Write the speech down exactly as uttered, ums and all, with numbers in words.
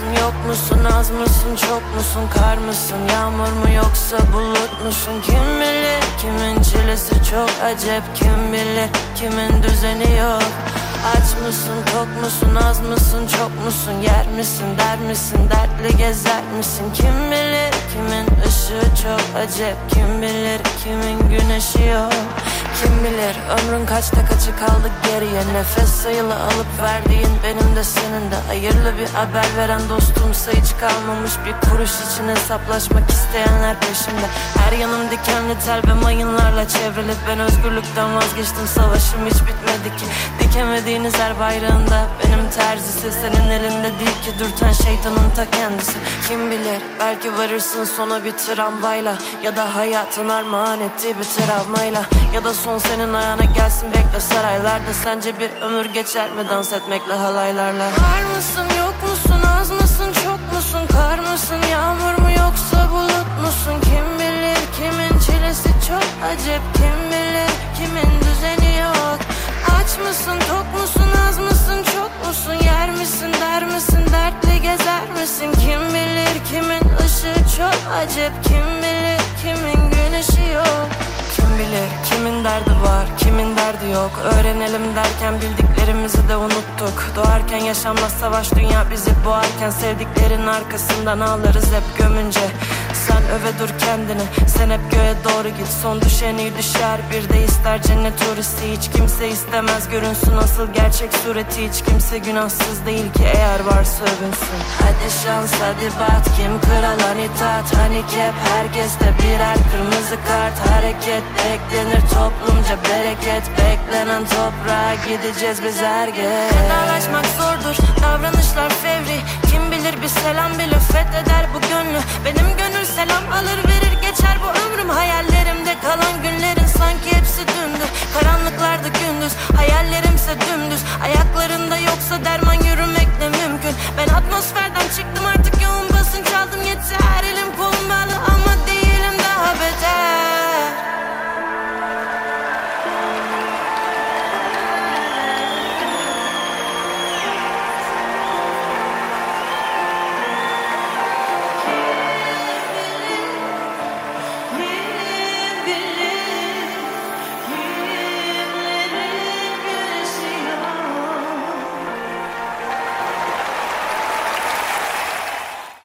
mısın, yok musun, az mısın, çok musun, kar mısın, yağmur mu yoksa bulut musun? Kim bilir, kimin çilesi çok acep, kim bilir, kimin düzeni yok. Aç mısın, tok musun, az mısın, çok musun, yer misin, der misin, dertli gezer misin? Kim bilir, kimin ışığı çok acep, kim bilir, kimin güneşi yok. Kim bilir ömrün kaçta kaçı kaldı geriye, nefes sayılı alıp verdiğin benim de senin de. Hayırlı bir haber veren dostumsa hiç kalmamış, bir kuruş için hesaplaşmak isteyenler peşimde. Her yanım dikenli tel ve mayınlarla çevrili, ben özgürlükten vazgeçtim, savaşım hiç bitmedi ki. Dikemediğiniz her bayrağında benim terzisi, senin elinde değil ki dürten şeytanın ta kendisi. Kim bilir belki varırsın sona bir tramvayla, ya da hayatın armağan ettiği bir travmayla, ya da son senin ayağına gelsin bekle saraylarda. Sence bir ömür geçer mi dans etmekle halaylarla? Var mısın, yok musun, az mısın, çok musun, kar mısın, yağmur mu yoksa bulut musun? Kim bilir, kimin çilesi çok acep, kim bilir, kimin düzeni yok. Aç mısın, tok musun, az mısın, çok musun, yer misin, der misin, dertli gezer misin? Kim bilir, kimin ışığı çok acep, kim bilir, kimin güneşi yok. Kim bilir kimin derdi var, kimin derdi yok. Öğrenelim derken bildiklerimizi de unuttuk. Doğarken yaşanmaz savaş, dünya bizi boğarken sevdiklerin arkasından ağlarız hep gömünce. Sen öve dur kendini, sen hep göğe doğru git. Son düşeni düşer, bir de ister cennet turisti. Hiç kimse istemez görünsün asıl gerçek sureti. Hiç kimse günahsız değil ki eğer varsa övünsün. Hadi şans hadi bat, kim kralan itaat. Hani hep herkeste birer kırmızı kart. Hareket beklenir toplumca bereket, beklenen toprağa gideceğiz biz her gün. Vedalaşmak zordur, davranışlar fevri. Kim bilir bir selam bile fetheder bu gönlü. Benim gönül selam alır verir geçer bu ömrüm hayallerim.